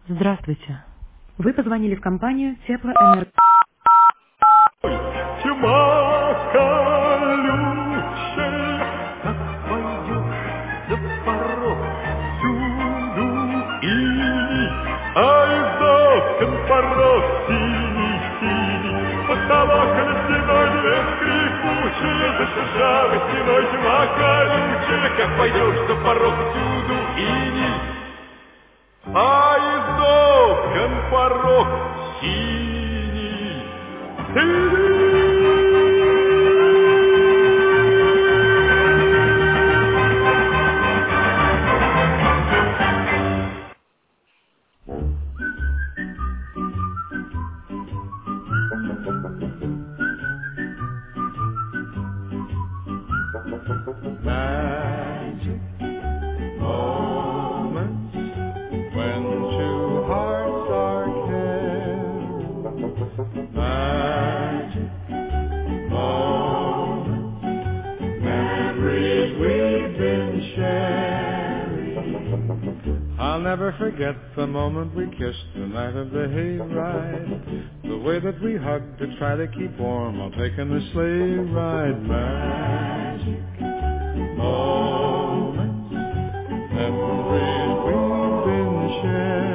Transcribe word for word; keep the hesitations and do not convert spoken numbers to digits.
Здравствуйте. Вы позвонили в компанию Теплоэнерго. Тьма колючая, как пойдешь за порог, всюду иней, ай за порог синий-синий. Потолок ледяной, дверь скрипучая, за шершавой стеной тьма колючая, как пойдешь за порог, всюду иней, ай за порог синий. Magic moments when two hearts are caring. Magic moments, memories we've been sharing. I'll never forget the moment we kissed the night of the hayride. The way that we hugged to try to keep warm while taking the sleigh ride. Magic moments, memories we've been sharing.